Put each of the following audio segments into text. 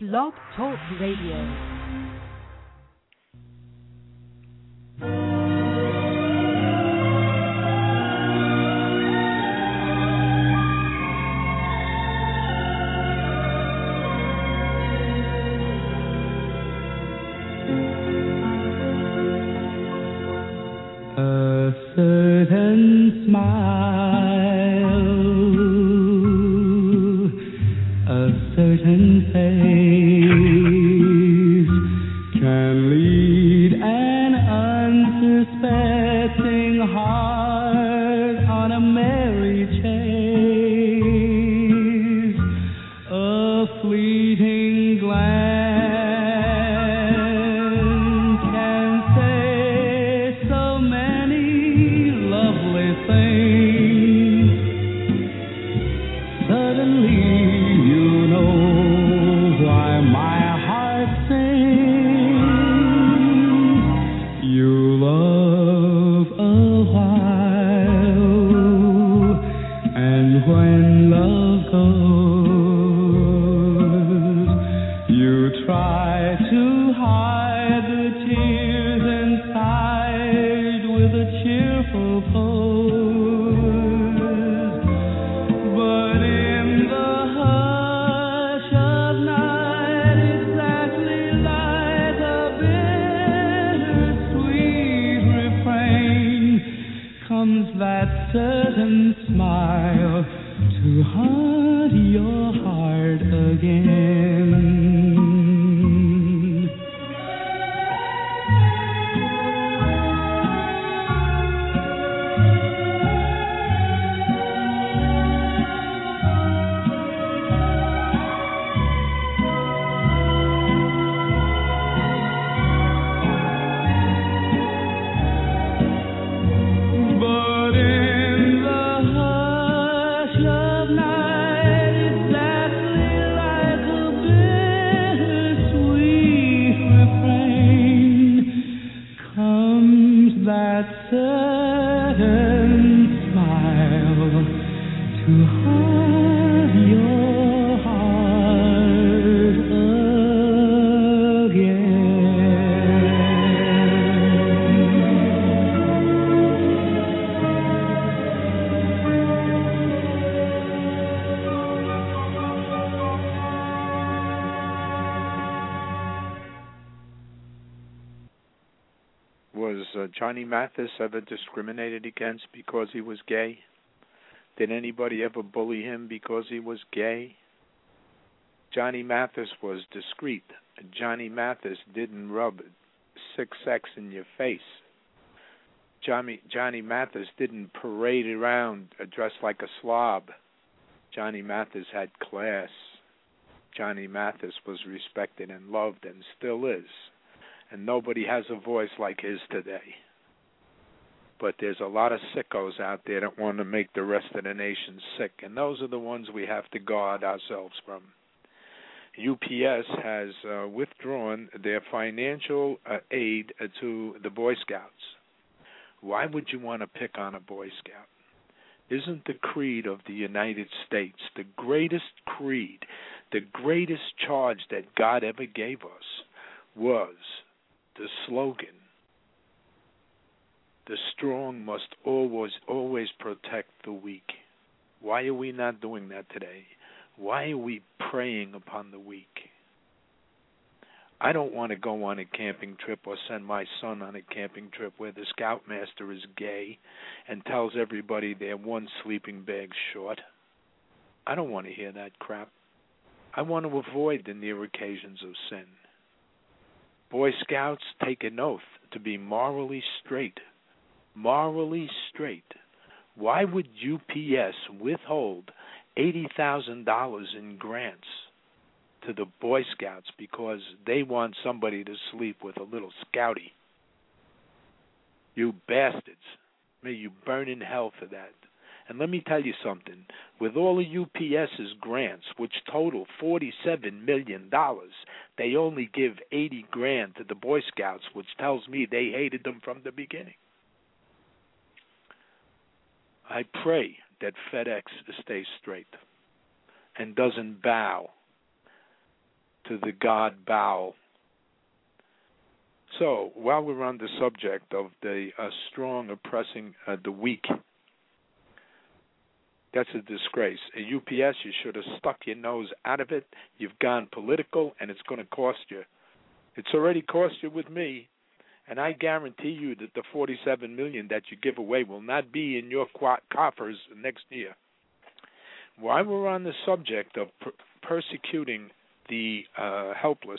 Blog Talk Radio. A certain smile, a certain face can lead an unsuspecting heart on a merry chase. A fleeting glance certain smile to haunt your heart again. Johnny Mathis ever discriminated against because he was gay? Did anybody ever bully him because he was gay? Johnny Mathis was discreet. Johnny Mathis didn't rub 6X in your face. Johnny Mathis didn't parade around dressed like a slob. Johnny Mathis had class. Johnny Mathis was respected and loved and still is. And nobody has a voice like his today. But there's a lot of sickos out there that want to make the rest of the nation sick, and those are the ones we have to guard ourselves from. UPS has withdrawn their financial aid to the Boy Scouts. Why would you want to pick on a Boy Scout? Isn't the creed of the United States the greatest creed, the greatest charge that God ever gave us was the slogan, the strong must always protect the weak. Why are we not doing that today? Why are we preying upon the weak? I don't want to go on a camping trip or send my son on a camping trip where the scoutmaster is gay and tells everybody they're one sleeping bag short. I don't want to hear that crap. I want to avoid the near occasions of sin. Boy Scouts take an oath to be morally straight. Morally straight. Why would UPS withhold $80,000 in grants to the Boy Scouts because they want somebody to sleep with a little scoutie? You bastards. May you burn in hell for that. And let me tell you something. With all of UPS's grants, which total $47 million, they only give $80,000 to the Boy Scouts, which tells me they hated them from the beginning. I pray that FedEx stays straight and doesn't bow to to the god Baal. So, while we're on the subject of the strong oppressing the weak, that's a disgrace. At UPS, you should have stuck your nose out of it. You've gone political, and it's going to cost you. It's already cost you with me, and I guarantee you that the $47 million that you give away will not be in your coffers next year. While we're on the subject of persecuting the helpless,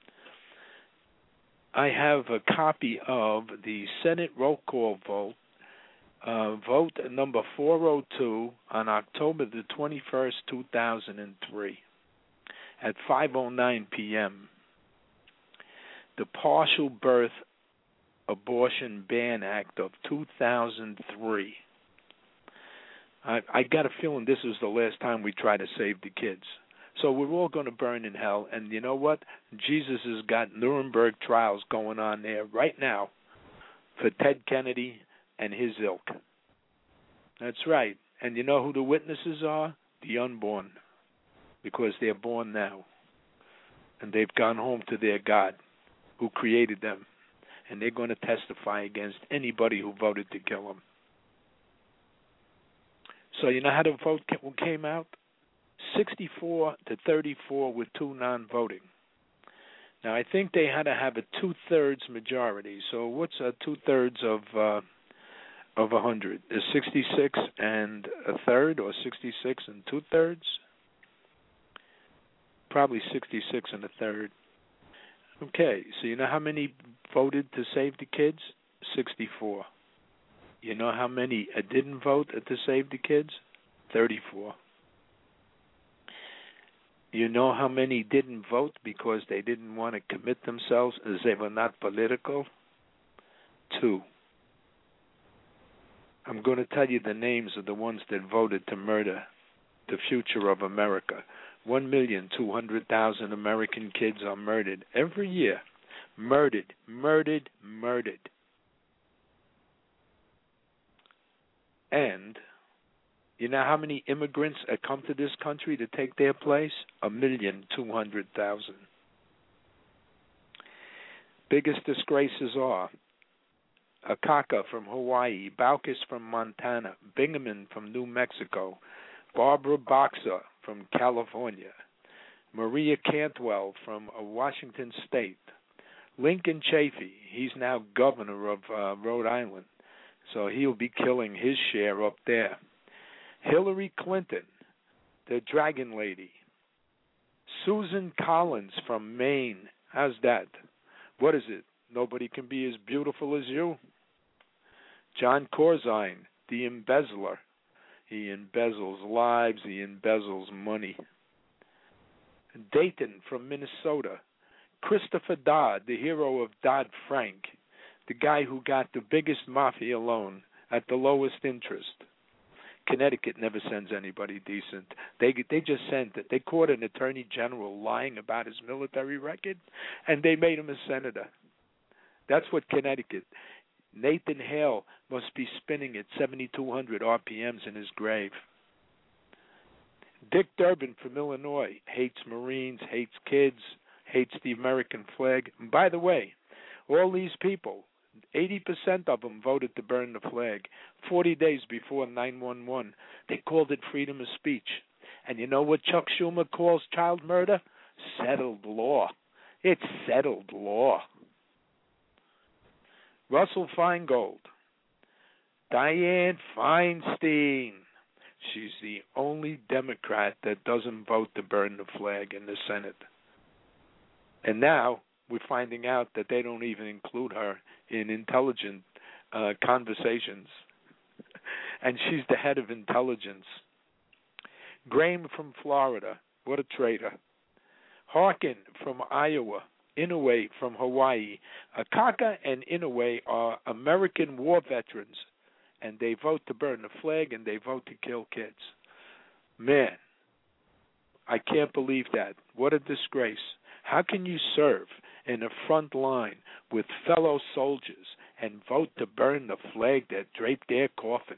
I have a copy of the Senate roll call vote, vote number 402 on October the 21st, 2003, at 5:09 p.m. The Partial Birth Abortion Ban Act of 2003. I got a feeling this is the last time we try to save the kids. So we're all going to burn in hell. And you know what? Jesus has got Nuremberg trials going on there right now for Ted Kennedy and his ilk. That's right. And you know who the witnesses are? The unborn. Because they're born now. And they've gone home to their God who created them. And they're going to testify against anybody who voted to kill them. So you know how the vote came out? 64 to 34 with 2 non-voting. Now, I think they had to have a 2/3 majority. So what's a 2/3 of 100? Is 66 and a third, or 66 and 2/3? Probably 66 and a third. Okay, so you know how many voted to save the kids? 64. You know how many didn't vote to save the kids? 34. You know how many didn't vote because they didn't want to commit themselves as they were not political? 2. I'm going to tell you the names of the ones that voted to murder the future of America. 1,200,000 American kids are murdered every year. Murdered. And you know how many immigrants come to this country to take their place? 1,200,000. Biggest disgraces are Akaka from Hawaii, Baucus from Montana, Bingaman from New Mexico, Barbara Boxer from California, Maria Cantwell from Washington State, Lincoln Chafee, he's now governor of Rhode Island, so he'll be killing his share up there. Hillary Clinton, the Dragon Lady. Susan Collins from Maine. How's that? What is it? Nobody can be as beautiful as you. John Corzine, the embezzler. He embezzles lives. He embezzles money. Dayton from Minnesota. Christopher Dodd, the hero of Dodd-Frank. The guy who got the biggest mafia loan at the lowest interest. Connecticut never sends anybody decent. They just sent it. They caught an attorney general lying about his military record, and they made him a senator. That's what Connecticut. Nathan Hale must be spinning at 7,200 RPMs in his grave. Dick Durbin from Illinois hates Marines, hates kids, hates the American flag. And by the way, all these people, 80% of them voted to burn the flag. 40 days before 9/11, they called it freedom of speech. And you know what Chuck Schumer calls child murder? Settled law. It's settled law. Russell Feingold. Dianne Feinstein. She's the only Democrat that doesn't vote to burn the flag in the Senate. And now we're finding out that they don't even include her in intelligent conversations. And she's the head of intelligence. Graham from Florida, what a traitor. Harkin from Iowa. Inouye from Hawaii. Akaka and Inouye are American war veterans, and they vote to burn the flag and they vote to kill kids. Man, I can't believe that. What a disgrace. How can you serve in the front line with fellow soldiers and vote to burn the flag that draped their coffin?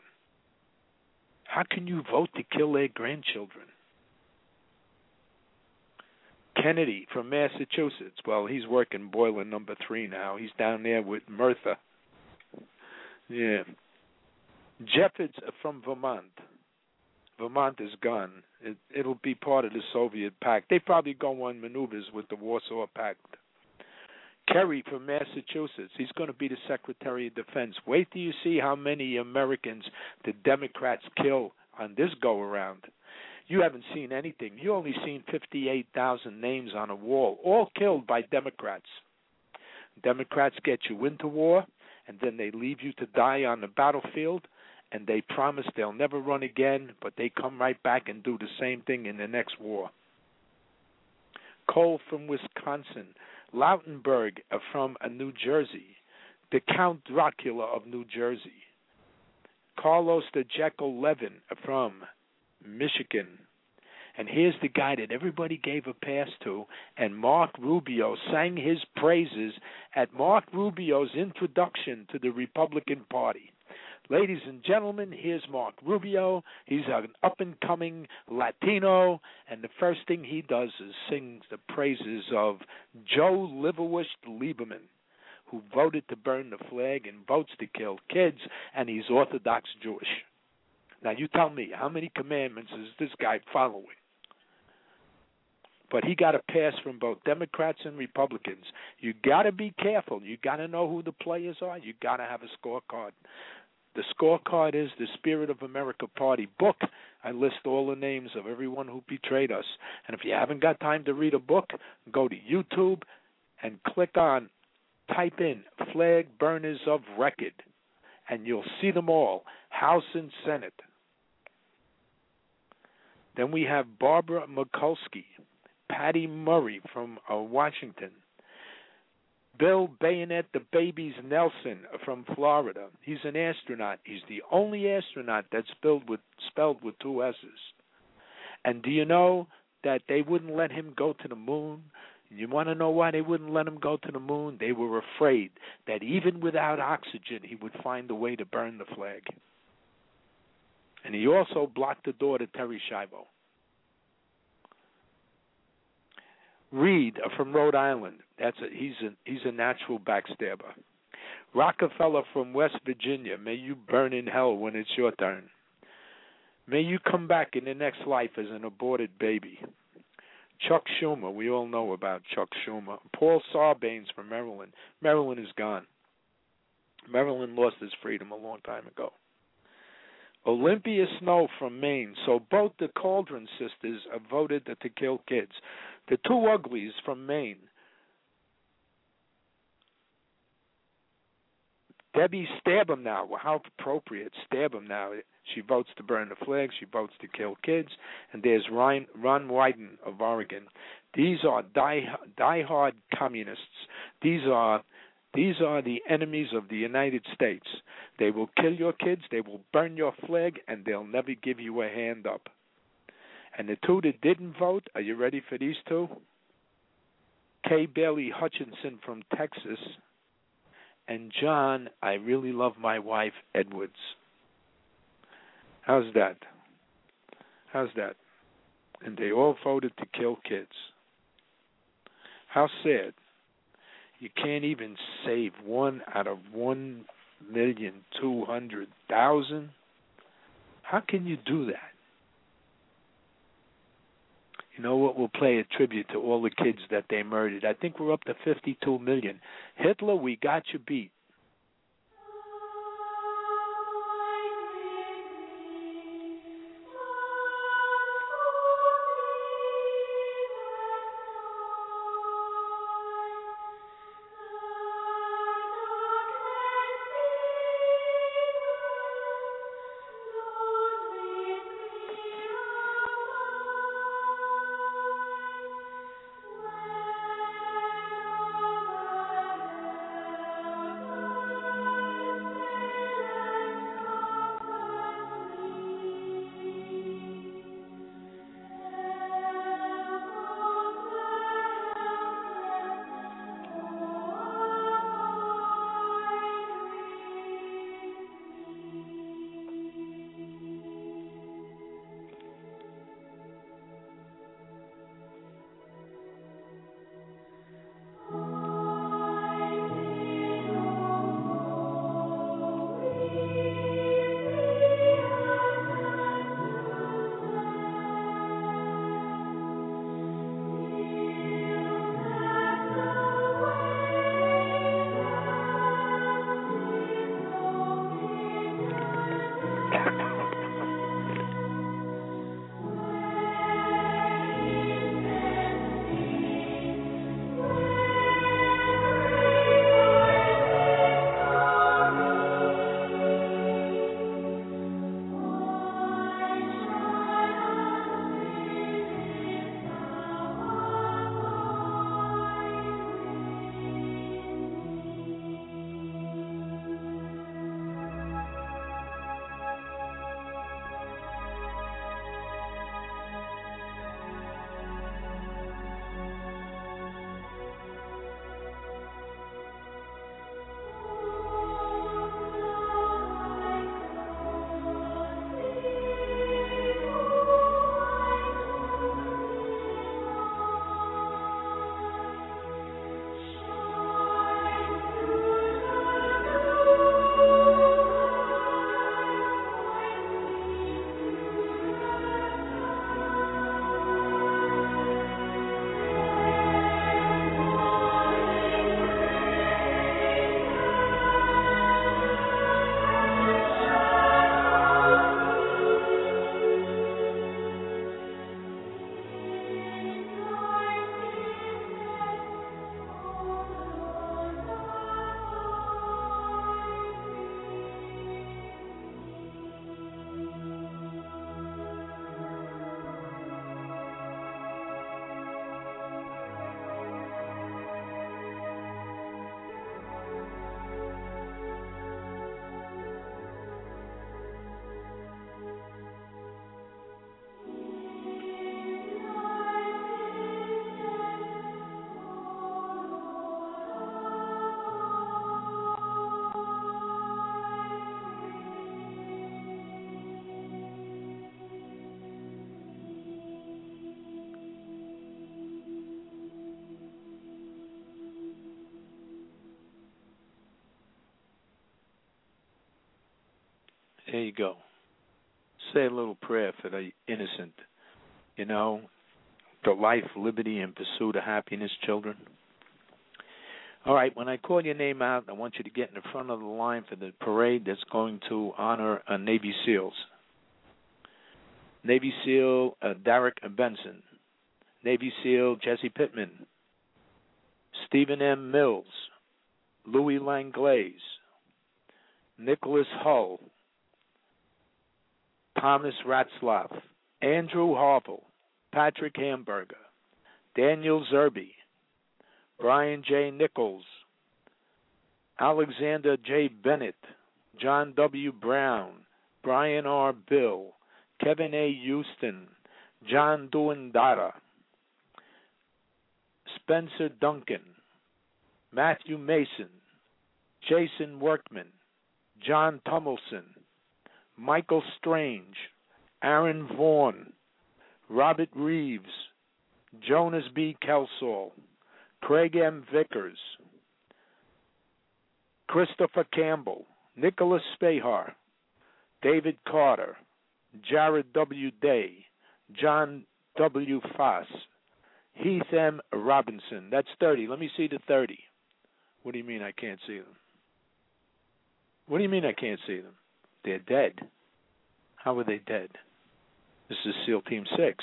How can you vote to kill their grandchildren? Kennedy from Massachusetts. Well, he's working boiler number 3 now. He's down there with Mertha. Yeah. Jeffords from Vermont. Vermont is gone. It'll be part of the Soviet Pact. They probably go on maneuvers with the Warsaw Pact. Kerry from Massachusetts. He's going to be the Secretary of Defense. Wait till you see how many Americans the Democrats kill on this go-around. You haven't seen anything. You only seen 58,000 names on a wall, all killed by Democrats. Democrats get you into war, and then they leave you to die on the battlefield, and they promise they'll never run again, but they come right back and do the same thing in the next war. Cole from Wisconsin. Lautenberg from New Jersey. The Count Dracula of New Jersey. Carlos the Jekyll Levin from Michigan. And here's the guy that everybody gave a pass to, and Mark Rubio sang his praises at Mark Rubio's introduction to the Republican Party. Ladies and gentlemen, here's Mark Rubio. He's an up-and-coming Latino, and the first thing he does is sing the praises of Joe Liverwish Lieberman, who voted to burn the flag and votes to kill kids, and he's Orthodox Jewish. Now, you tell me, how many commandments is this guy following? But he got a pass from both Democrats and Republicans. You got to be careful. You got to know who the players are. You got to have a scorecard. The scorecard is the Spirit of America Party book. I list all the names of everyone who betrayed us. And if you haven't got time to read a book, go to YouTube and type in Flag Burners of Record, and you'll see them all, House and Senate. Then we have Barbara Mikulski, Patty Murray from Washington, Bill Bayonet the Babies Nelson from Florida. He's an astronaut. He's the only astronaut that's spelled with 2 S's. And do you know that they wouldn't let him go to the moon? You want to know why they wouldn't let him go to the moon? They were afraid that even without oxygen, he would find a way to burn the flag. And he also blocked the door to Terry Schiavo. Reed from Rhode Island. He's a natural backstabber. Rockefeller from West Virginia. May you burn in hell when it's your turn. May you come back in the next life as an aborted baby. Chuck Schumer. We all know about Chuck Schumer. Paul Sarbanes from Maryland. Maryland is gone. Maryland lost its freedom a long time ago. Olympia Snow from Maine. So both the Cauldron sisters voted to kill kids. The 2 uglies from Maine. Debbie, stab him now. Well, how appropriate. Stab him now. She votes to burn the flag. She votes to kill kids. And there's Ron Wyden of Oregon. These are diehard communists. These are the enemies of the United States. They will kill your kids. They will burn your flag, and they'll never give you a hand up. And the 2 that didn't vote, are you ready for these 2? Kay Bailey Hutchinson from Texas, and John, I really love my wife, Edwards. How's that? And they all voted to kill kids. How sad. You can't even save 1 out of 1,200,000. How can you do that? You know what? We'll play a tribute to all the kids that they murdered. I think we're up to 52 million. Hitler, we got you beat. There you go. Say a little prayer for the innocent. You know, the life, liberty, and pursuit of happiness, children. All right, when I call your name out, I want you to get in the front of the line for the parade that's going to honor Navy SEALs. Navy SEAL Derek Benson. Navy SEAL Jesse Pittman. Stephen M. Mills. Louis Langlaise. Nicholas Hull. Thomas Ratzlaff. Andrew Harville. Patrick Hamburger. Daniel Zerbe. Brian J. Nichols, Alexander J. Bennett, John W. Brown, Brian R. Bill, Kevin A. Houston, John Duandara, Spencer Duncan, Matthew Mason, Jason Workman, John Tummelson, Michael Strange, Aaron Vaughn, Robert Reeves, Jonas B. Kelsall, Craig M. Vickers, Christopher Campbell, Nicholas Spahar, David Carter, Jared W. Day, John W. Foss, Heath M. Robinson. That's 30. Let me see the 30. What do you mean I can't see them? What do you mean I can't see them? They're dead. How are they dead? This is SEAL Team 6.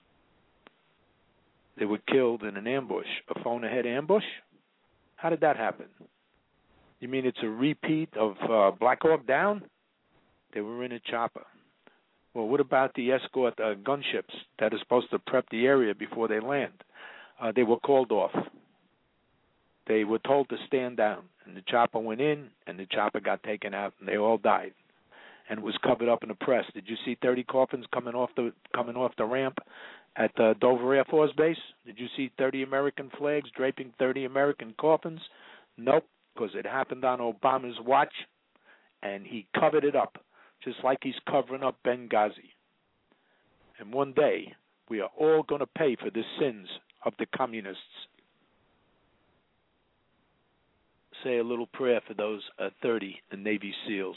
They were killed in an ambush, a phone-ahead ambush? How did that happen? You mean it's a repeat of Black Hawk Down? They were in a chopper. Well, what about the escort gunships that are supposed to prep the area before they land? They were called off. They were told to stand down, and the chopper went in, and the chopper got taken out, and they all died. And it was covered up in the press. Did you see 30 coffins coming off the ramp at Dover Air Force Base? Did you see 30 American flags draping 30 American coffins? Nope, because it happened on Obama's watch, and he covered it up, just like he's covering up Benghazi. And one day, we are all going to pay for the sins of the communists. Say a little prayer for those 30 Navy SEALs.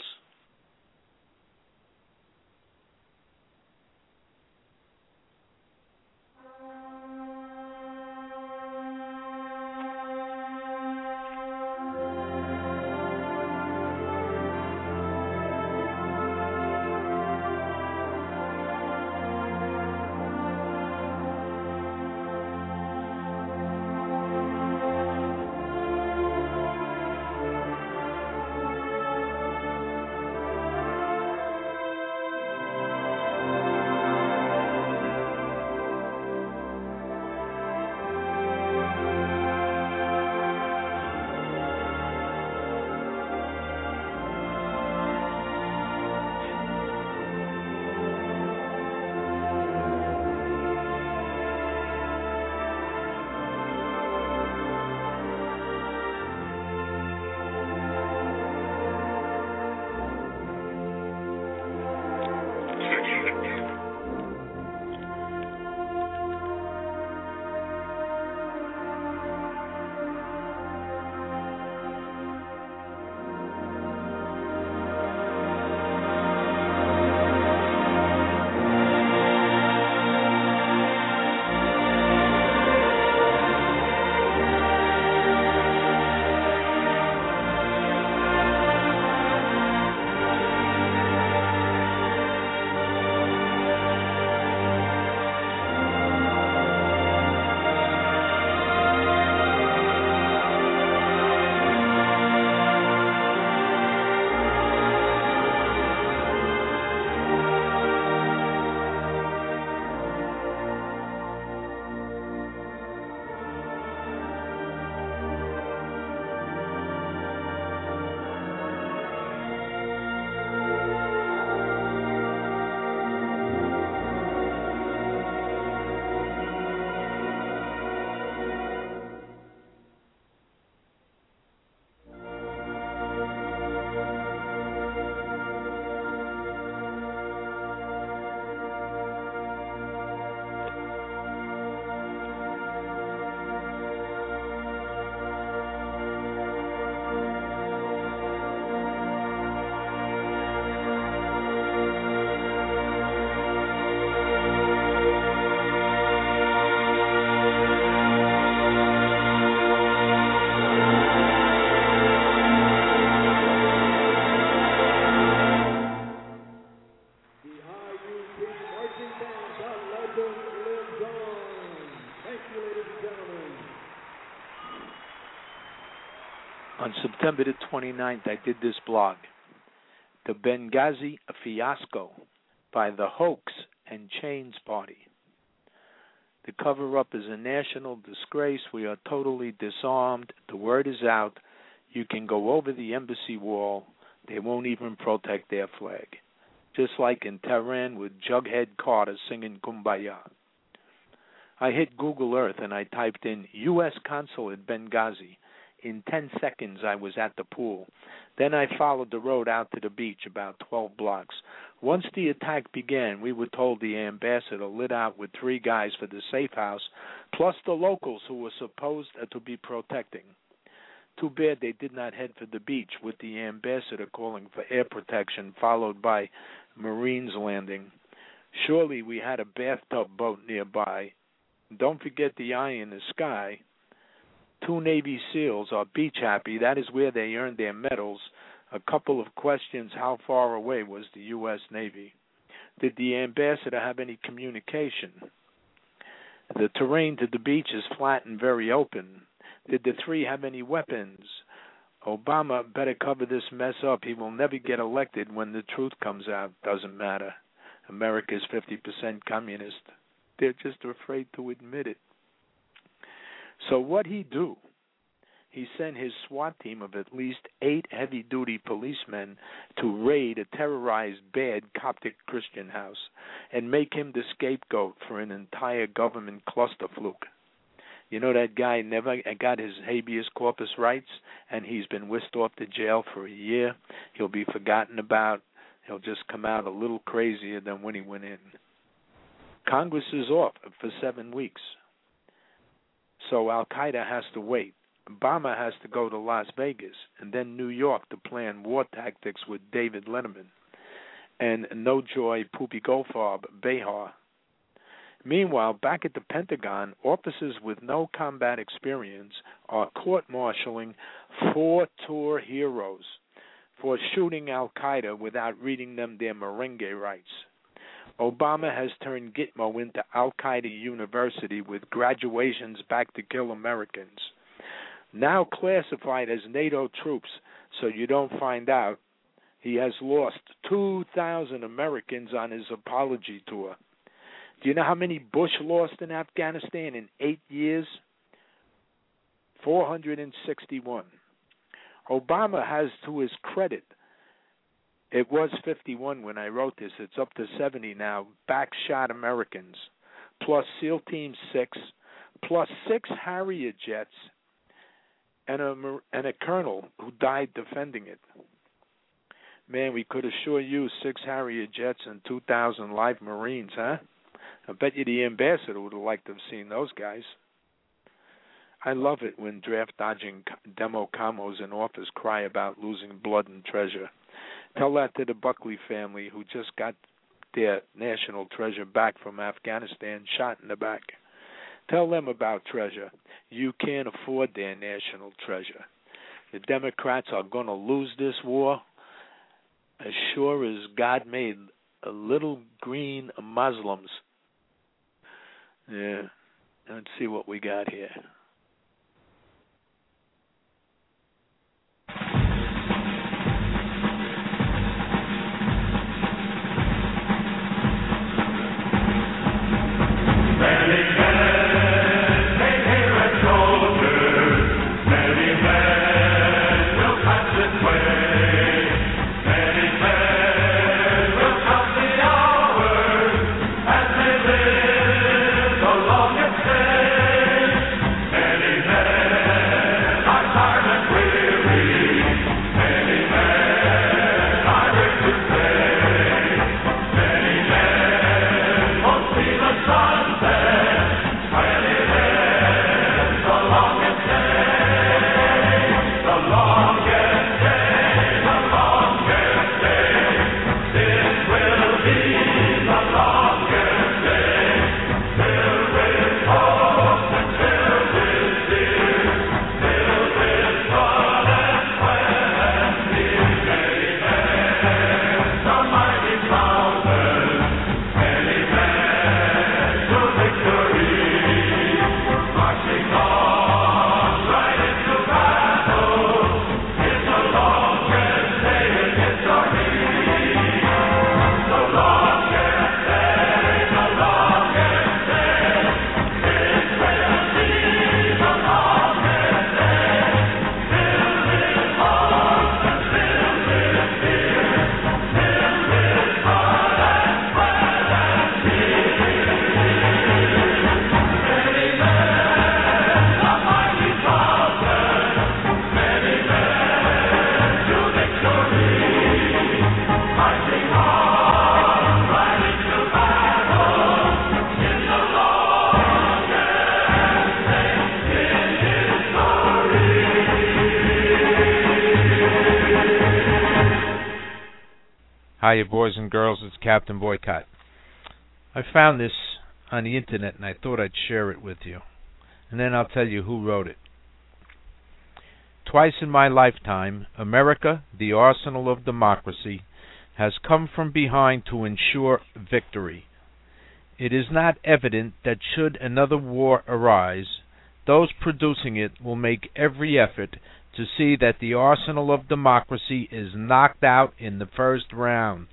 On September the 29th, I did this blog, The Benghazi Fiasco by the Hoax and Chains Party. The cover-up is a national disgrace. We are totally disarmed. The word is out. You can go over the embassy wall. They won't even protect their flag. Just like in Tehran with Jughead Carter singing Kumbaya. I hit Google Earth and I typed in U.S. Consulate Benghazi. In 10 seconds, I was at the pool. Then I followed the road out to the beach, about 12 blocks. Once the attack began, we were told the ambassador lit out with 3 guys for the safe house, plus the locals who were supposed to be protecting. Too bad they did not head for the beach, with the ambassador calling for air protection, followed by Marines landing. Surely we had a bathtub boat nearby. Don't forget the eye in the sky. 2 Navy SEALs are beach happy. That is where they earned their medals. A couple of questions: how far away was the U.S. Navy? Did the ambassador have any communication? The terrain to the beach is flat and very open. Did the 3 have any weapons? Obama better cover this mess up. He will never get elected when the truth comes out. Doesn't matter. America's 50% communist. They're just afraid to admit it. So what'd he do? He sent his SWAT team of at least 8 heavy-duty policemen to raid a terrorized bad Coptic Christian house and make him the scapegoat for an entire government clusterfluke. You know, that guy never got his habeas corpus rights, and he's been whisked off to jail for a year. He'll be forgotten about. He'll just come out a little crazier than when he went in. Congress is off for 7 weeks. So Al-Qaeda has to wait. Obama has to go to Las Vegas and then New York to plan war tactics with David Letterman and Nojoy Pupigopharb Behar. Meanwhile, back at the Pentagon, officers with no combat experience are court-martialing 4 tour heroes for shooting Al-Qaeda without reading them their merengue rights. Obama has turned Gitmo into Al-Qaeda University with graduations back to kill Americans. Now classified as NATO troops, so you don't find out, he has lost 2,000 Americans on his apology tour. Do you know how many Bush lost in Afghanistan in 8 years? 461. Obama has, to his credit, it was 51 when I wrote this. It's up to 70 now. Backshot Americans, plus SEAL Team 6, plus 6 Harrier jets, and a colonel who died defending it. Man, we could have sure used 6 Harrier jets and 2,000 live Marines, huh? I bet you the ambassador would have liked to have seen those guys. I love it when draft-dodging demo commos in office cry about losing blood and treasure. Tell that to the Buckley family who just got their national treasure back from Afghanistan, shot in the back. Tell them about treasure. You can't afford their national treasure. The Democrats are going to lose this war as sure as God made a little green Muslims. Yeah, let's see what we got here. Hiya, boys and girls. It's Captain Boycott. I found this on the internet, and I thought I'd share it with you. And then I'll tell you who wrote it. Twice in my lifetime, America, the arsenal of democracy, has come from behind to ensure victory. It is not evident that should another war arise, those producing it will make every effort to see that the arsenal of democracy is knocked out in the first round.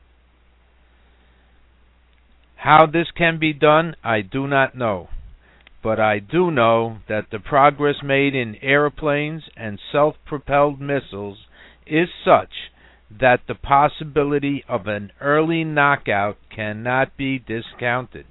How this can be done, I do not know. But I do know that the progress made in airplanes and self-propelled missiles is such that the possibility of an early knockout cannot be discounted.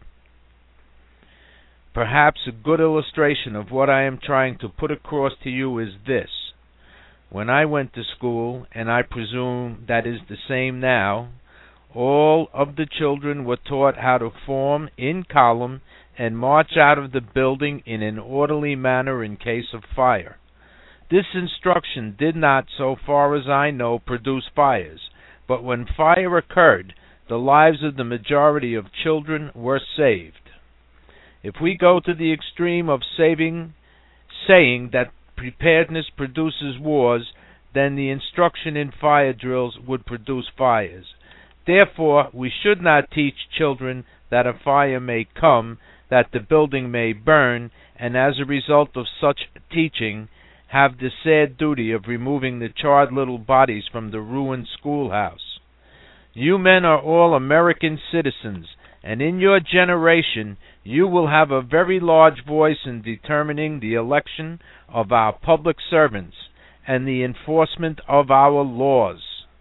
Perhaps a good illustration of what I am trying to put across to you is this. When I went to school, and I presume that is the same now, all of the children were taught how to form in column and march out of the building in an orderly manner in case of fire. This instruction did not, so far as I know, produce fires, but when fire occurred, the lives of the majority of children were saved. If we go to the extreme of saying that preparedness produces wars, then the instruction in fire drills would produce fires. Therefore, we should not teach children that a fire may come, that the building may burn, and as a result of such teaching, have the sad duty of removing the charred little bodies from the ruined schoolhouse. You men are all American citizens, and in your generation you will have a very large voice in determining the election of our public servants and the enforcement of our laws.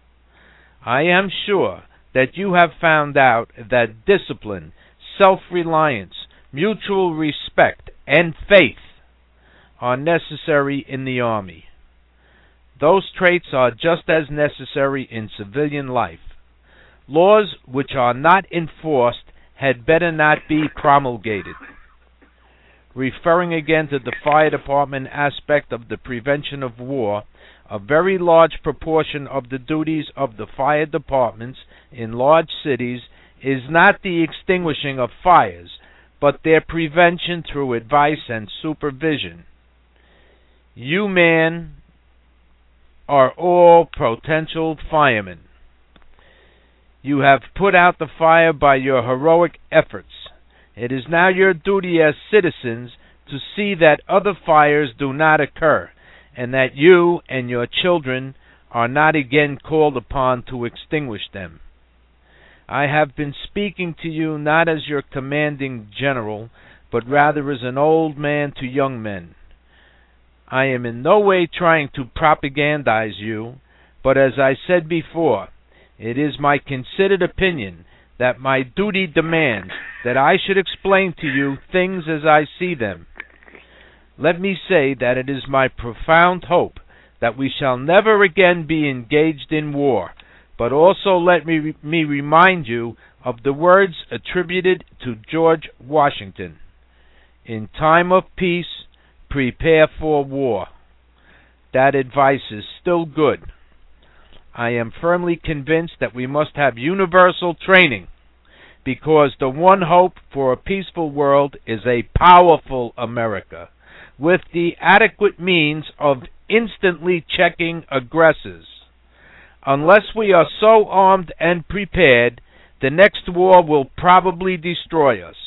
I am sure that you have found out that discipline, self-reliance, mutual respect, and faith are necessary in the Army. Those traits are just as necessary in civilian life. Laws which are not enforced had better not be promulgated. Referring again to the fire department aspect of the prevention of war, a very large proportion of the duties of the fire departments in large cities is not the extinguishing of fires, but their prevention through advice and supervision. You men are all potential firemen. You have put out the fire by your heroic efforts. It is now your duty as citizens to see that other fires do not occur, and that you and your children are not again called upon to extinguish them. I have been speaking to you not as your commanding general, but rather as an old man to young men. I am in no way trying to propagandize you, but as I said before, it is my considered opinion that my duty demands that I should explain to you things as I see them. Let me say that it is my profound hope that we shall never again be engaged in war, but also let me remind you of the words attributed to George Washington. In time of peace, prepare for war. That advice is still good. I am firmly convinced that we must have universal training, because the one hope for a peaceful world is a powerful America, with the adequate means of instantly checking aggressors. Unless we are so armed and prepared, the next war will probably destroy us.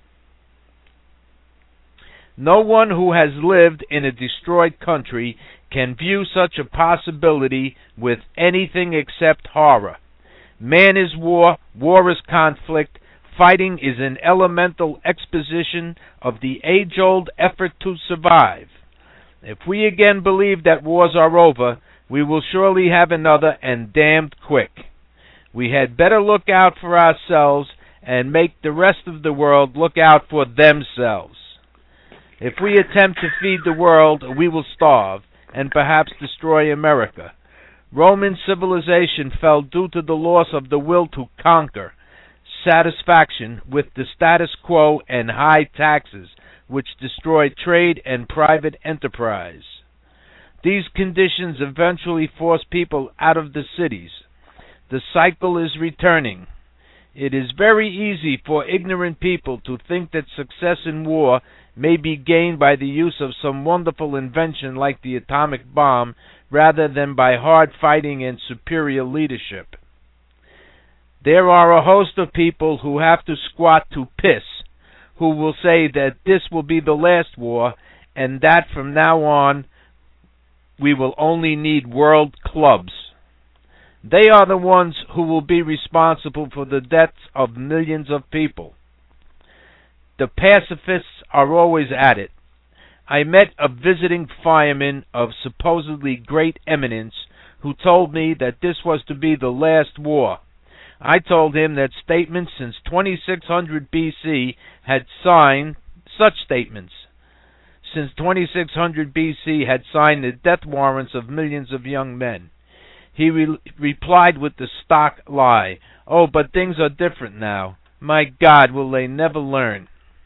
No one who has lived in a destroyed country can view such a possibility with anything except horror. Man is war, war is conflict, fighting is an elemental exposition of the age-old effort to survive. If we again believe that wars are over, we will surely have another, and damned quick. We had better look out for ourselves and make the rest of the world look out for themselves. If we attempt to feed the world, we will starve, and perhaps destroy America. Roman civilization fell due to the loss of the will to conquer, satisfaction with the status quo, and high taxes, which destroyed trade and private enterprise. These conditions eventually forced people out of the cities. The cycle is returning. It is very easy for ignorant people to think that success in war may be gained by the use of some wonderful invention like the atomic bomb, rather than by hard fighting and superior leadership. There are a host of people who have to squat to piss, who will say that this will be the last war, and that from now on we will only need world clubs. They are the ones who will be responsible for the deaths of millions of people. The pacifists are always at it. I met a visiting fireman of supposedly great eminence who told me that this was to be the last war. I told him that statements since 2600 BC had signed such statements. Since 2600 BC had signed the death warrants of millions of young men. He replied with the stock lie, "Oh, but things are different now. My God, will they never learn?"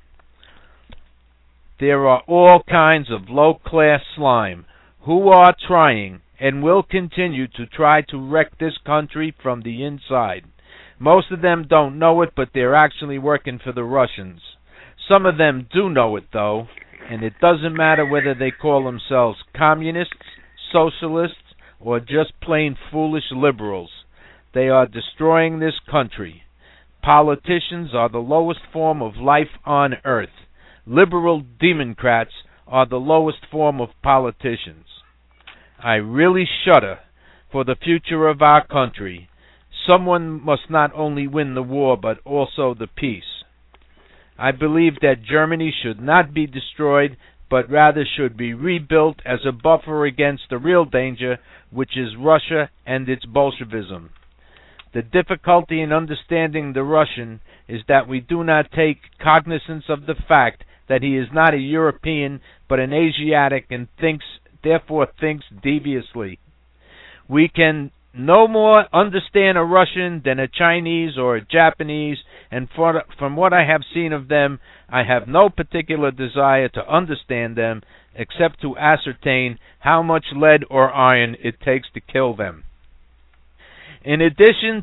There are all kinds of low-class slime who are trying and will continue to try to wreck this country from the inside. Most of them don't know it, but they're actually working for the Russians. Some of them do know it, though, and it doesn't matter whether they call themselves communists, socialists, or just plain foolish liberals. They are destroying this country. Politicians are the lowest form of life on earth. Liberal democrats are the lowest form of politicians. I really shudder for the future of our country. Someone must not only win the war, but also the peace. I believe that Germany should not be destroyed, but rather should be rebuilt as a buffer against the real danger, which is Russia and its Bolshevism. The difficulty in understanding the Russian is that we do not take cognizance of the fact that he is not a European, but an Asiatic, and therefore thinks deviously. We can no more understand a Russian than a Chinese or a Japanese, and from what I have seen of them, I have no particular desire to understand them, except to ascertain how much lead or iron it takes to kill them. In addition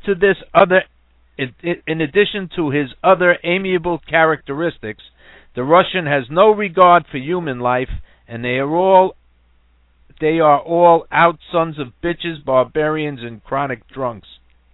to his other amiable characteristics, the Russian has no regard for human life, and they are all out sons of bitches, barbarians, and chronic drunks.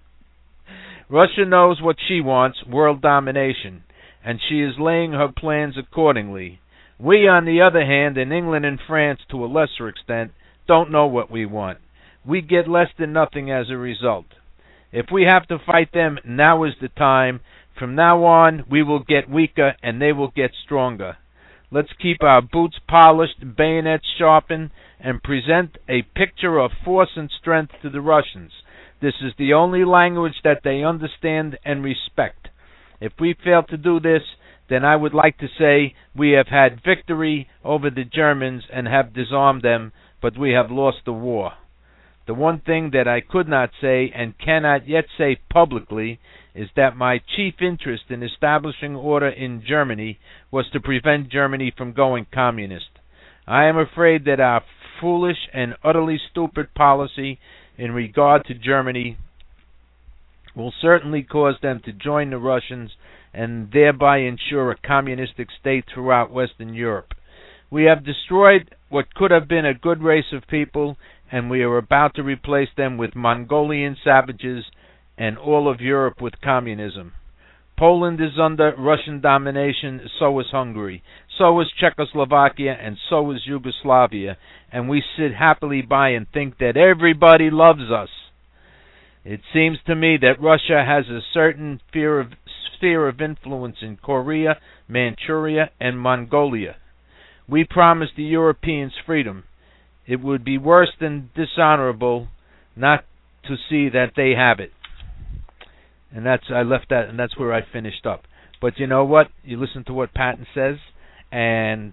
Russia knows what she wants, world domination, and she is laying her plans accordingly. We, on the other hand, in England and France to a lesser extent, don't know what we want. We get less than nothing as a result. If we have to fight them, now is the time. From now on, we will get weaker and they will get stronger. Let's keep our boots polished, bayonets sharpened, and present a picture of force and strength to the Russians. This is the only language that they understand and respect. If we fail to do this, then I would like to say we have had victory over the Germans and have disarmed them, but we have lost the war. The one thing that I could not say and cannot yet say publicly is that my chief interest in establishing order in Germany was to prevent Germany from going communist. I am afraid that our foolish and utterly stupid policy in regard to Germany will certainly cause them to join the Russians and thereby ensure a communistic state throughout Western Europe. We have destroyed what could have been a good race of people, and we are about to replace them with Mongolian savages and all of Europe with communism. Poland is under Russian domination, so is Hungary, so is Czechoslovakia, and so is Yugoslavia, and we sit happily by and think that everybody loves us. It seems to me that Russia has a certain sphere of influence in Korea, Manchuria, and Mongolia. We promised the Europeans freedom. It would be worse than dishonorable not to see that they have it. And I left that, and that's where I finished up. But you know what? You listen to what Patton says, and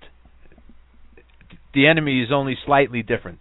the enemy is only slightly different.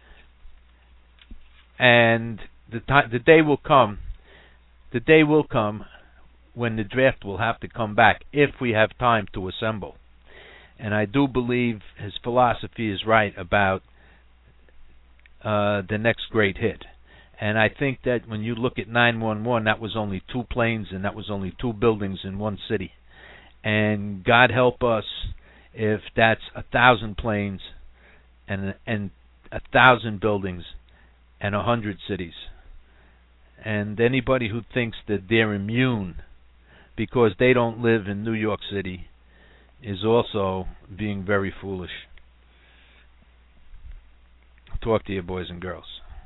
And the day will come. The day will come when the draft will have to come back if we have time to assemble. And I do believe his philosophy is right about the next great hit. And I think that when you look at 911, that was only 2 planes and that was only 2 buildings in one city. And God help us if that's 1,000 planes and 1,000 buildings and 100 cities. And anybody who thinks that they're immune because they don't live in New York City is also being very foolish. Talk to you, boys and girls.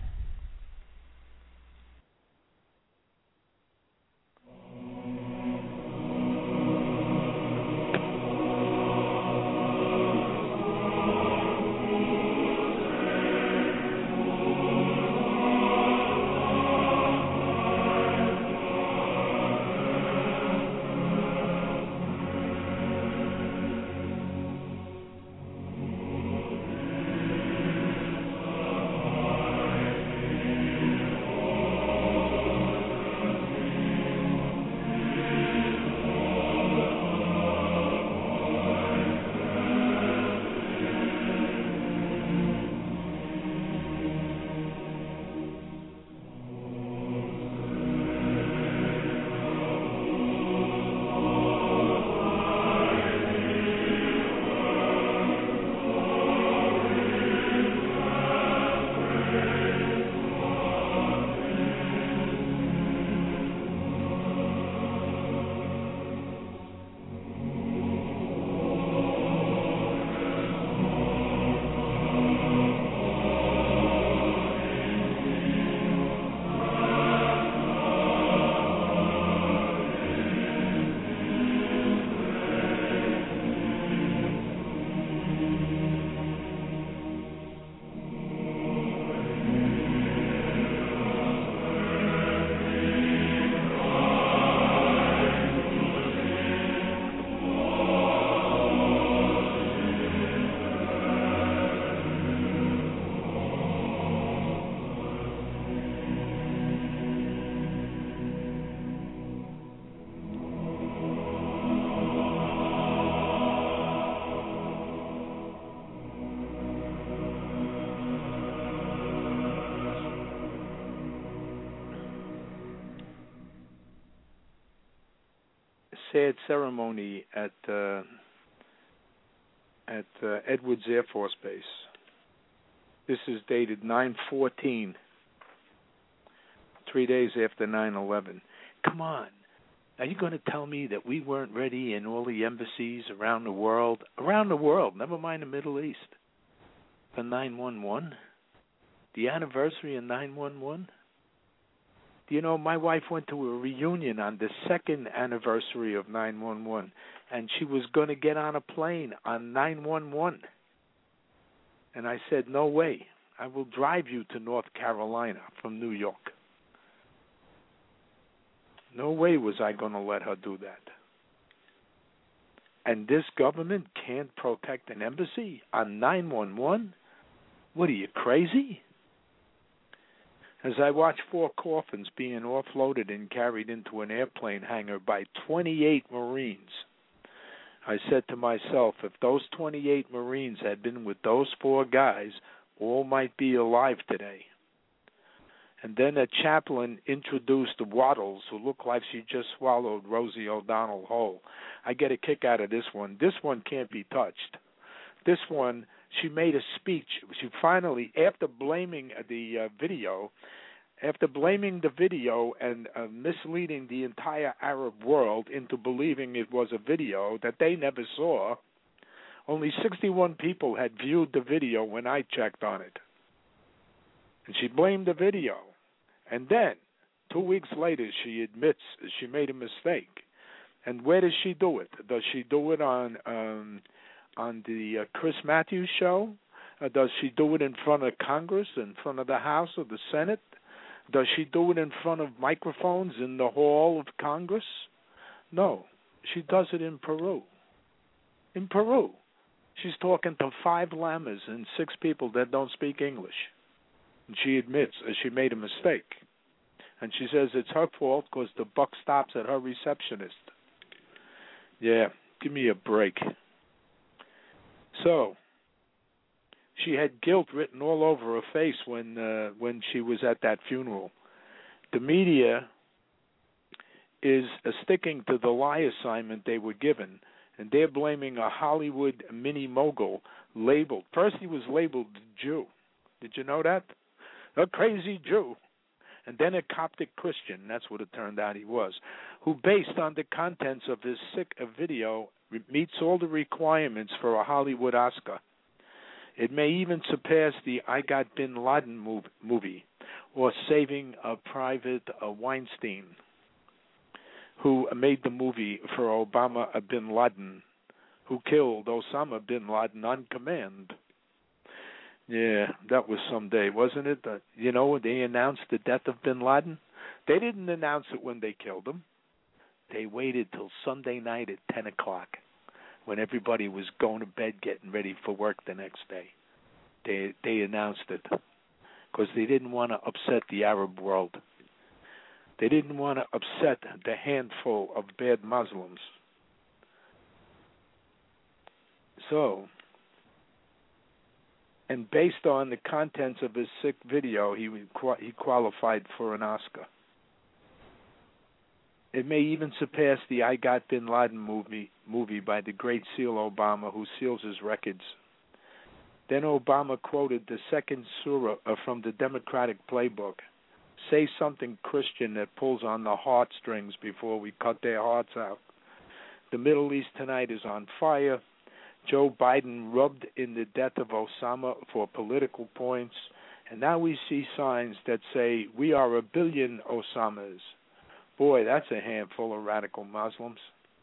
Sad ceremony at Edwards Air Force Base. This is dated 9/14, 3 days after 9/11. Come on. Are you going to tell me that we weren't ready in all the embassies around the world, never mind the Middle East, for 9/11? The anniversary of 9/11? You know, my wife went to a reunion on the 2nd anniversary of 9/11, and she was going to get on a plane on 9/11. And I said, no way. I will drive you to North Carolina from New York. No way was I going to let her do that. And this government can't protect an embassy on 9/11? What are you, crazy? As I watched 4 coffins being offloaded and carried into an airplane hangar by 28 Marines, I said to myself, if those 28 Marines had been with those 4 guys, all might be alive today. And then a chaplain introduced Waddles, who looked like she just swallowed Rosie O'Donnell whole. I get a kick out of this one. This one can't be touched. This one, she made a speech. She finally, after blaming the video and misleading the entire Arab world into believing it was a video that they never saw, only 61 people had viewed the video when I checked on it. And she blamed the video. And then, 2 weeks later, she admits she made a mistake. And where does she do it? Does she do it on the Chris Matthews show? Does she do it in front of Congress, in front of the House or the Senate? Does she do it in front of microphones in the hall of Congress? No, she does it in Peru. In Peru. She's talking to 5 lamas and 6 people that don't speak English. And she admits she made a mistake. And she says it's her fault because the buck stops at her receptionist. Yeah, give me a break. So, She had guilt written all over her face when she was at that funeral. The media is sticking to the lie assignment they were given, and they're blaming a Hollywood mini mogul labeled. First, he was labeled Jew. Did you know that? A crazy Jew. And then a Coptic Christian, that's what it turned out he was, who, based on the contents of his sick video, meets all the requirements for a Hollywood Oscar. It may even surpass the I Got Bin Laden movie, or Saving a Private Weinstein, who made the movie for Obama bin Laden, who killed Osama bin Laden on command. Yeah, that was some day, wasn't it? When they announced the death of bin Laden, they didn't announce it when they killed him. They waited till Sunday night at 10 o'clock when everybody was going to bed getting ready for work the next day. They announced it because they didn't want to upset the Arab world. They didn't want to upset the handful of bad Muslims. So, and based on the contents of his sick video, he qualified for an Oscar. It may even surpass the I Got Bin Laden movie by the great Seal Obama, who seals his records. Then Obama quoted the second surah from the Democratic playbook. Say something Christian that pulls on the heartstrings before we cut their hearts out. The Middle East tonight is on fire. Joe Biden rubbed in the death of Osama for political points, and now we see signs that say we are 1 billion Osamas. Boy, that's a handful of radical Muslims.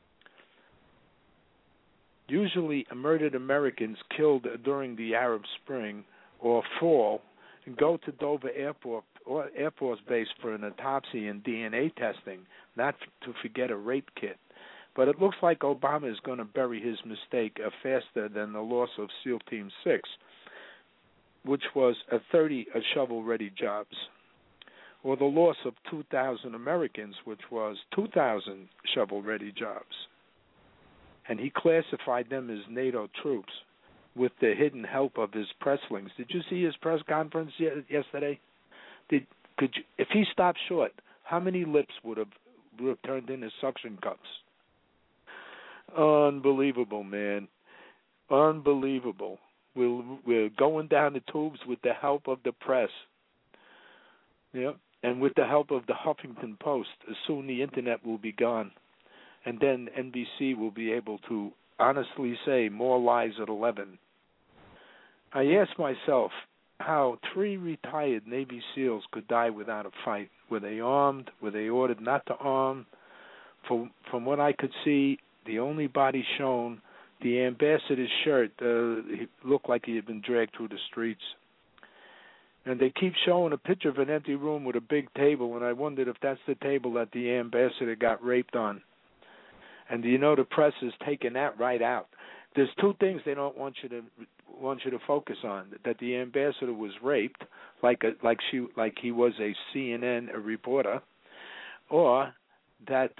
Usually murdered Americans killed during the Arab Spring or fall and go to Dover Airport or Air Force Base for an autopsy and DNA testing, not to forget a rape kit. But it looks like Obama is going to bury his mistake faster than the loss of SEAL Team 6, which was 30 shovel-ready jobs, or the loss of 2,000 Americans, which was 2,000 shovel-ready jobs. And he classified them as NATO troops with the hidden help of his presslings. Did you see his press conference yesterday? If he stopped short, how many lips would have turned into suction cups? Unbelievable, man. Unbelievable. We're going down the tubes with the help of the press. Yeah, and with the help of the Huffington Post. Soon the internet will be gone. And then NBC will be able to honestly say more lies at 11. I asked myself how 3 retired Navy SEALs could die without a fight. Were they armed? Were they ordered not to arm? From what I could see, the only body shown, the ambassador's shirt, he looked like he had been dragged through the streets. And they keep showing a picture of an empty room with a big table, and I wondered if that's the table that the ambassador got raped on. And the press is taking that right out. There's 2 things they don't want you to focus on: that the ambassador was raped, like he was a CNN reporter, or that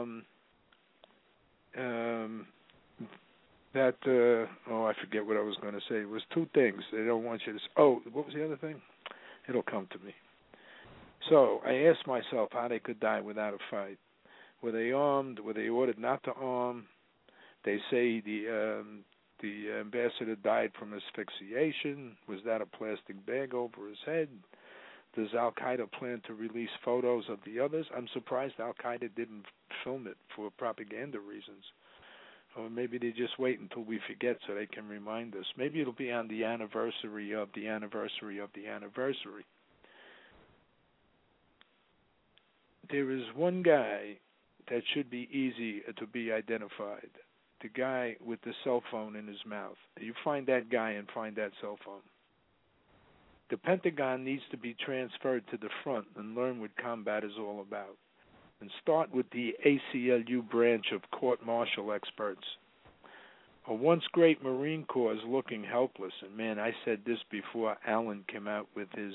I forget what I was going to say. It was 2 things they don't want you to. What was the other thing? It'll come to me. So I asked myself how they could die without a fight. Were they armed? Were they ordered not to arm? They say the ambassador died from asphyxiation. Was that a plastic bag over his head? Does Al-Qaeda plan to release photos of the others? I'm surprised Al-Qaeda didn't film it for propaganda reasons. Or maybe they just wait until we forget so they can remind us. Maybe it'll be on the anniversary of the anniversary of the anniversary. There is one guy that should be easy to be identified. The guy with the cell phone in his mouth. You find that guy and find that cell phone. The Pentagon needs to be transferred to the front and learn what combat is all about. And start with the ACLU branch of court-martial experts. A once great Marine Corps is looking helpless. And, man, I said this before Alan came out with his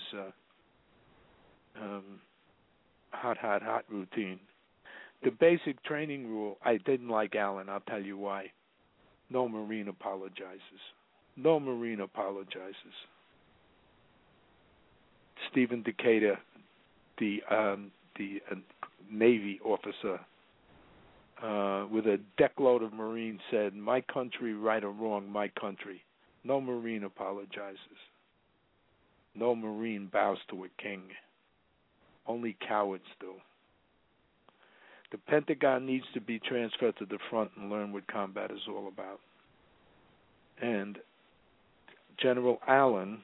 hot routine. The basic training rule, I didn't like Alan. I'll tell you why. No Marine apologizes. No Marine apologizes. Stephen Decatur, the Navy officer, with a deckload of Marines, said, "My country, right or wrong, my country." No Marine apologizes. No Marine bows to a king. Only cowards do. The Pentagon needs to be transferred to the front and learn what combat is all about. And General Allen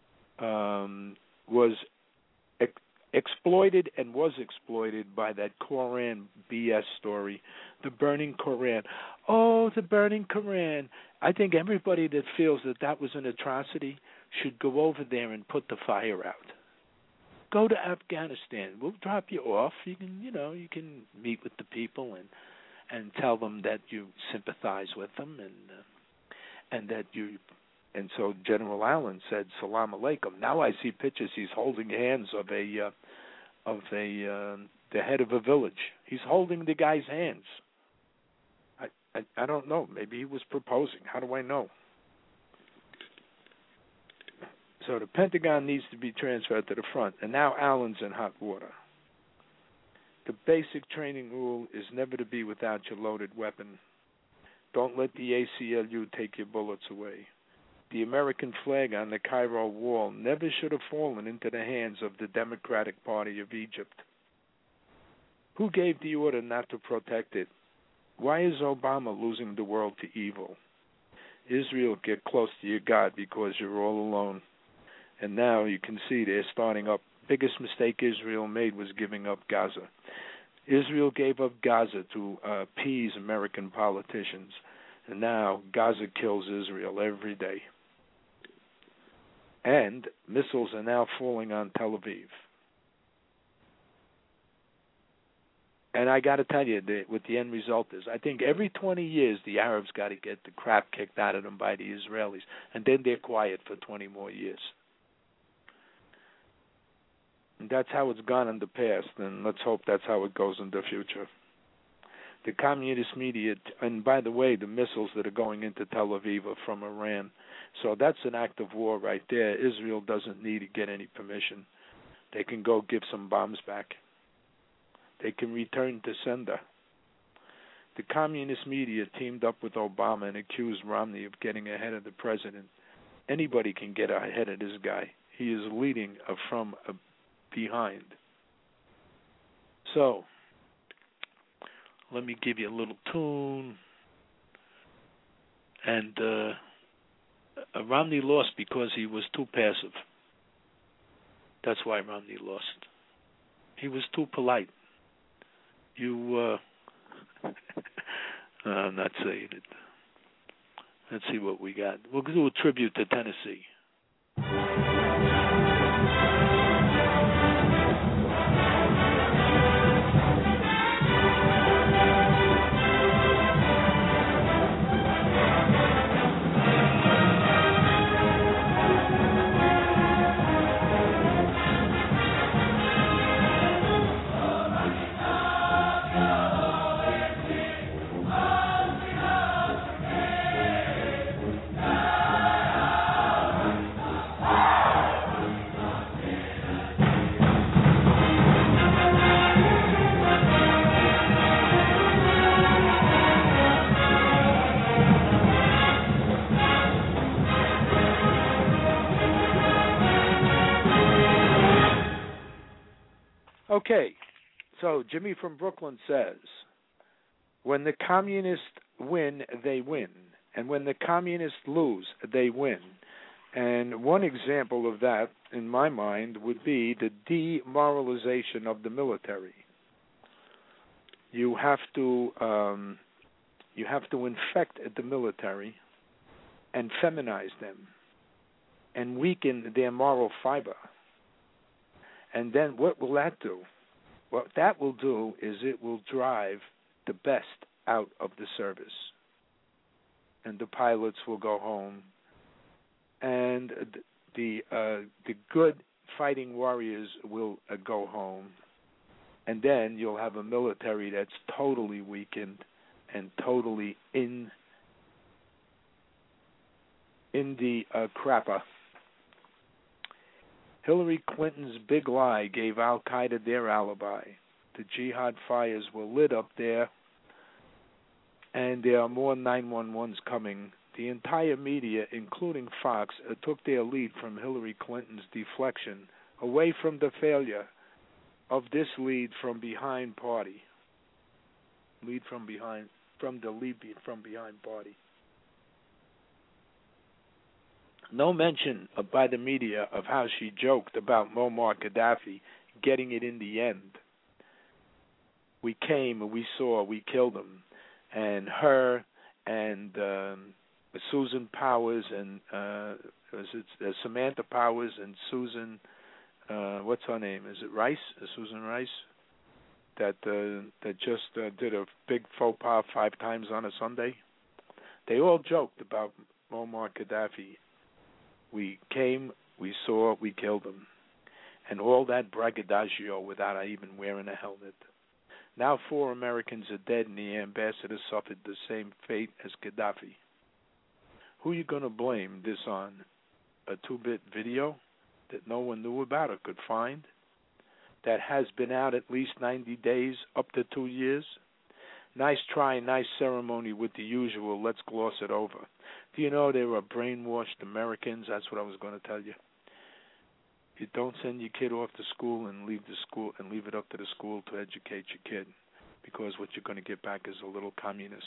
was exploited and was exploited by that Koran BS story, the burning Koran. Oh, the burning Koran. I think everybody that feels that that was an atrocity should go over there and put the fire out. Go to Afghanistan. We'll drop you off. You can meet with the people and tell them that you sympathize with them and that you. And so General Allen said, "Salam alaikum." Now I see pictures. He's holding hands of the head of a village. He's holding the guy's hands. I don't know. Maybe he was proposing. How do I know? So the Pentagon needs to be transferred to the front, and now Allen's in hot water. The basic training rule is never to be without your loaded weapon. Don't let the ACLU take your bullets away. The American flag on the Cairo wall never should have fallen into the hands of the Democratic Party of Egypt. Who gave the order not to protect it? Why is Obama losing the world to evil? Israel, get close to your God because you're all alone. And now you can see they're starting up. Biggest mistake Israel made was giving up Gaza. Israel gave up Gaza to appease American politicians. And now Gaza kills Israel every day. And missiles are now falling on Tel Aviv. And I got to tell you what the end result is. I think every 20 years the Arabs got to get the crap kicked out of them by the Israelis. And then they're quiet for 20 more years. And that's how it's gone in the past, and let's hope that's how it goes in the future. The communist media, and by the way, the missiles that are going into Tel Aviv are from Iran. So that's an act of war right there. Israel doesn't need to get any permission. They can go give some bombs back. They can return to sender. The communist media teamed up with Obama and accused Romney of getting ahead of the president. Anybody can get ahead of this guy. He is leading from behind. So, let me give you a little tune. And Romney lost because he was too passive. That's why Romney lost. He was too polite. I'm not saying it. Let's see what we got. We'll do a tribute to Tennessee. Okay, so Jimmy from Brooklyn says, when the communists win, they win. And when the communists lose, they win. And one example of that, in my mind, would be the demoralization of the military. You have to infect the military and feminize them and weaken their moral fiber. And then what will that do? What that will do is it will drive the best out of the service. And the pilots will go home. And the good fighting warriors will go home. And then you'll have a military that's totally weakened and totally in the crapper. Hillary Clinton's big lie gave Al-Qaeda their alibi. The jihad fires were lit up there, and there are more 911s coming. The entire media, including Fox, took their lead from Hillary Clinton's deflection away from the failure of this lead from behind party. Lead from behind party. No mention by the media of how she joked about Muammar Gaddafi getting it in the end. We came and we saw, we killed him. And her and Susan Powers and Samantha Powers and Susan, what's her name? Is it Rice? Susan Rice? That just did a big faux pas 5 times on a Sunday. They all joked about Muammar Gaddafi. We came, we saw, we killed him. And all that braggadocio without even wearing a helmet. Now 4 Americans are dead and the ambassador suffered the same fate as Gaddafi. Who are you going to blame this on? A 2-bit video that no one knew about or could find? That has been out at least 90 days, up to 2 years? Nice try, nice ceremony with the usual, let's gloss it over. Do you know there are brainwashed Americans? That's what I was going to tell you. You don't send your kid off to school and leave it up to the school to educate your kid, because what you're going to get back is a little communist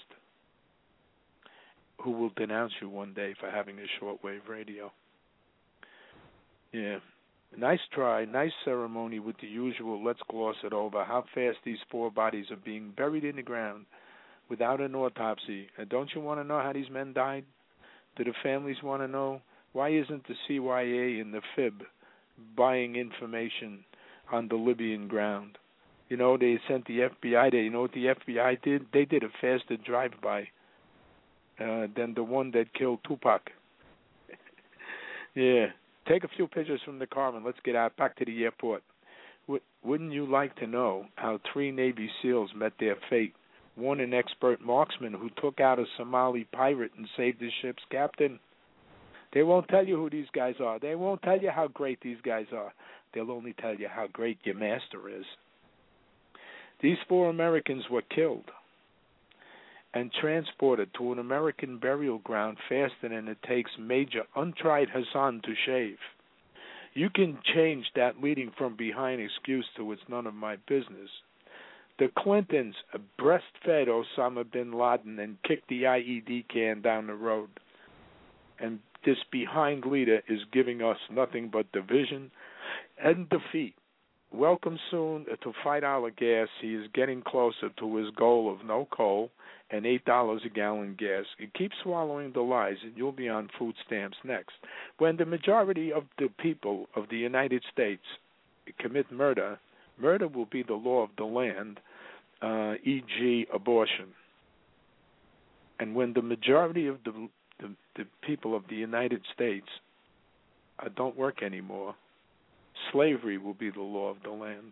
who will denounce you one day for having a shortwave radio. Yeah. Nice try, nice ceremony with the usual, let's gloss it over. How fast these 4 bodies are being buried in the ground without an autopsy. And don't you want to know how these men died? Do the families want to know? Why isn't the CIA and the FIB buying information on the Libyan ground? You know, they sent the FBI there. You know what the FBI did? They did a faster drive-by than the one that killed Tupac. Yeah. Take a few pictures from the car and let's get out back to the airport. Wouldn't you like to know how 3 Navy SEALs met their fate? One, an expert marksman who took out a Somali pirate and saved his ship's captain. They won't tell you who these guys are. They won't tell you how great these guys are. They'll only tell you how great your master is. These 4 Americans were killed and transported to an American burial ground faster than it takes Major Untried Hassan to shave. You can change that leading from behind excuse to it's none of my business. The Clintons breastfed Osama bin Laden and kicked the IED can down the road. And this behind leader is giving us nothing but division and defeat. Welcome soon to $5 gas. He is getting closer to his goal of no coal and $8 a gallon gas. Keep swallowing the lies and you'll be on food stamps next. When the majority of the people of the United States commit murder, murder will be the law of the land, e.g. abortion. And when the majority of the people of the United States don't work anymore, slavery will be the law of the land.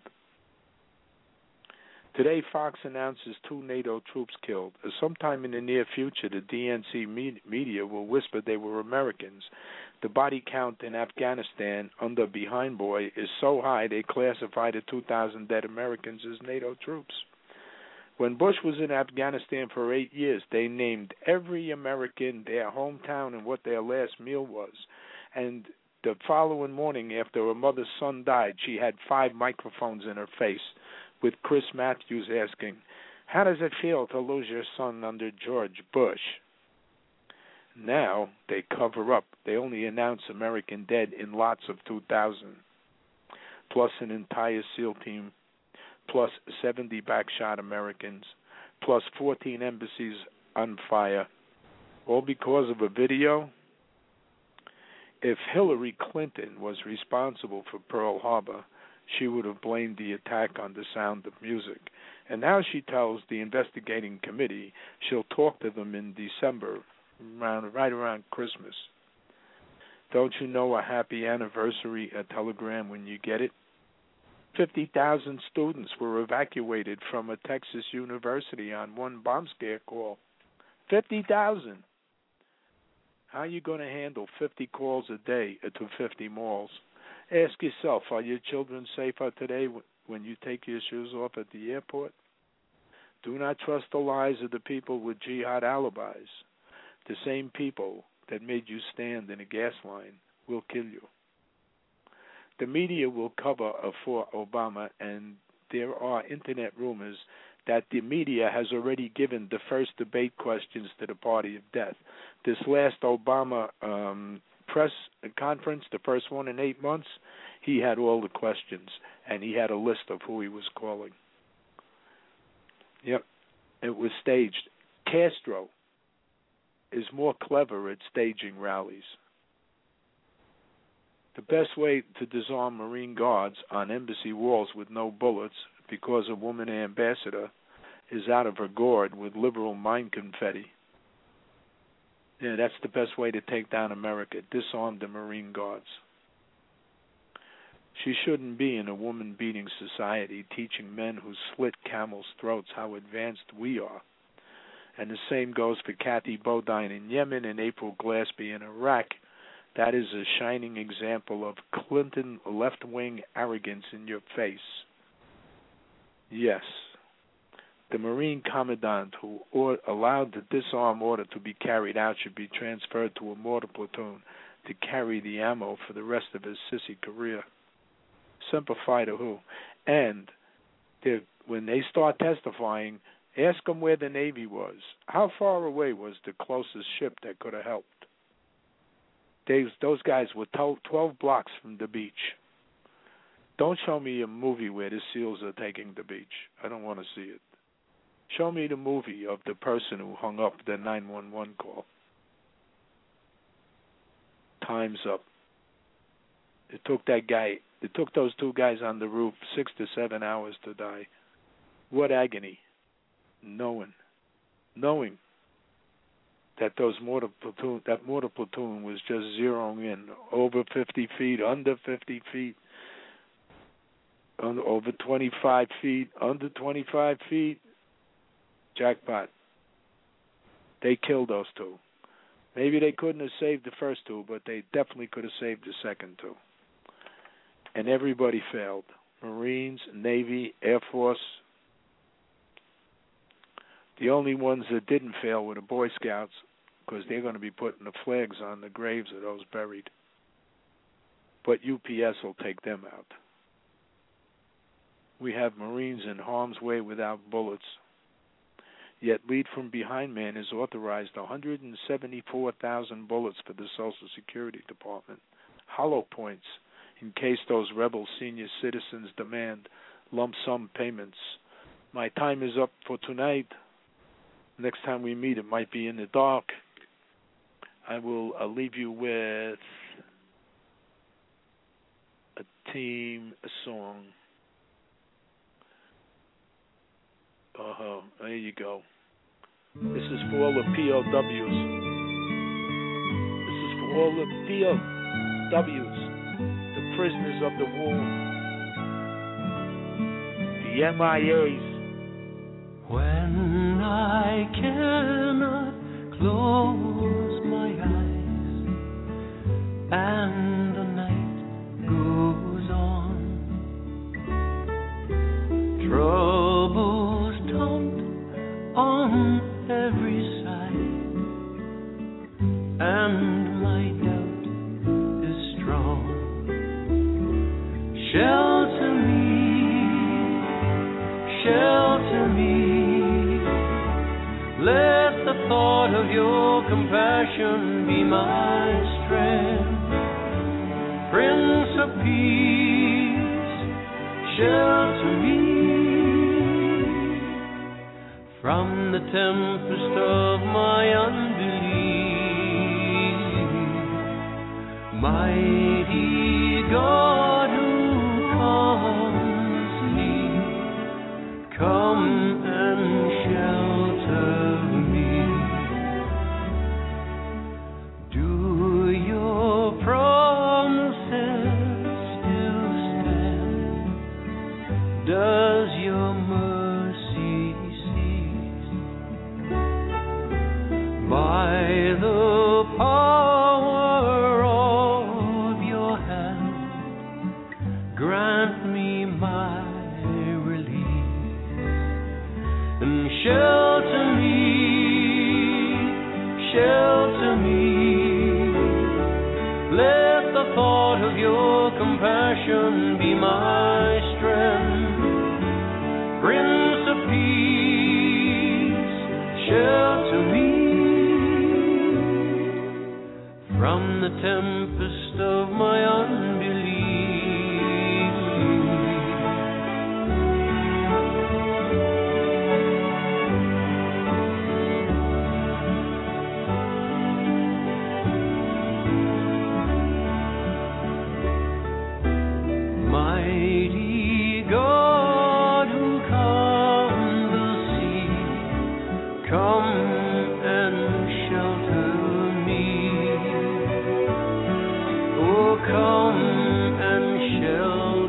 Today, Fox announces 2 NATO troops killed. Sometime in the near future, the DNC media will whisper they were Americans. The body count in Afghanistan under Behind Boy is so high they classify the 2,000 dead Americans as NATO troops. When Bush was in Afghanistan for 8 years, they named every American, their hometown, and what their last meal was. And the following morning, after her mother's son died, she had 5 microphones in her face, with Chris Matthews asking, "How does it feel to lose your son under George Bush?" Now they cover up. They only announce American dead in lots of 2,000, plus an entire SEAL team, plus 70 backshot Americans, plus 14 embassies on fire, all because of a video. If Hillary Clinton was responsible for Pearl Harbor, she would have blamed the attack on The Sound of Music. And now she tells the investigating committee she'll talk to them in December, right around Christmas. Don't you know a happy anniversary telegram when you get it? 50,000 students were evacuated from a Texas university on one bomb scare call. 50,000. How are you going to handle 50 calls a day to 50 malls? Ask yourself, are your children safer today when you take your shoes off at the airport? Do not trust the lies of the people with jihad alibis. The same people that made you stand in a gas line will kill you. The media will cover for Obama, and there are internet rumors that the media has already given the first debate questions to the party of death. This last Obama press conference, the first one in 8 months, he had all the questions, and he had a list of who he was calling. Yep, it was staged. Castro is more clever at staging rallies. The best way to disarm Marine guards on embassy walls with no bullets because a woman ambassador is out of her gourd with liberal mine confetti. Yeah, that's the best way to take down America. Disarm the Marine guards. She shouldn't be in a woman-beating society teaching men who slit camels' throats how advanced we are. And the same goes for Kathy Bodine in Yemen and April Glaspie in Iraq. That is a shining example of Clinton left-wing arrogance in your face. Yes, the Marine commandant who allowed the disarm order to be carried out should be transferred to a mortar platoon to carry the ammo for the rest of his sissy career. Semper Fi to who? And when they start testifying, ask them where the Navy was. How far away was the closest ship that could have helped? Those guys were 12 blocks from the beach. Don't show me a movie where the SEALs are taking the beach. I don't want to see it. Show me the movie of the person who hung up the 911 call. Time's up. It took those two guys on the roof 6 to 7 hours to die. What agony. Knowing that that mortar platoon was just zeroing in over 50 feet, under 50 feet, over 25 feet, under 25 feet. Jackpot. They killed those two. Maybe they couldn't have saved the first two, but they definitely could have saved the second two. And everybody failed. Marines, Navy, Air Force. The only ones that didn't fail were the Boy Scouts, because they're going to be putting the flags on the graves of those buried. But UPS will take them out. We have Marines in harm's way without bullets. Yet Lead from Behind Man has authorized 174,000 bullets for the Social Security Department. Hollow points in case those rebel senior citizens demand lump sum payments. My time is up for tonight. Next time we meet, it might be in the dark. I will leave you with a song. There you go. This is for all the POWs. This is for all the POWs, the prisoners of the war, the MIAs. When I cannot close my eyes and the night goes on, troubles taunt on every side, and my doubt is strong. Shelter me, let the thought of your compassion be my strength. Prince of Peace, shelter me from the tempest of my unbelief. Mighty God who calms me, come and shelter me. Do your promises still stand? Does your mercy cease? By the power grant me my release and shelter me. Let the thought of your compassion be my strength. Prince of Peace, shelter me from the tempest of my unbelief. Mighty God who calmed the sea, come and shelter me. Oh, come and shelter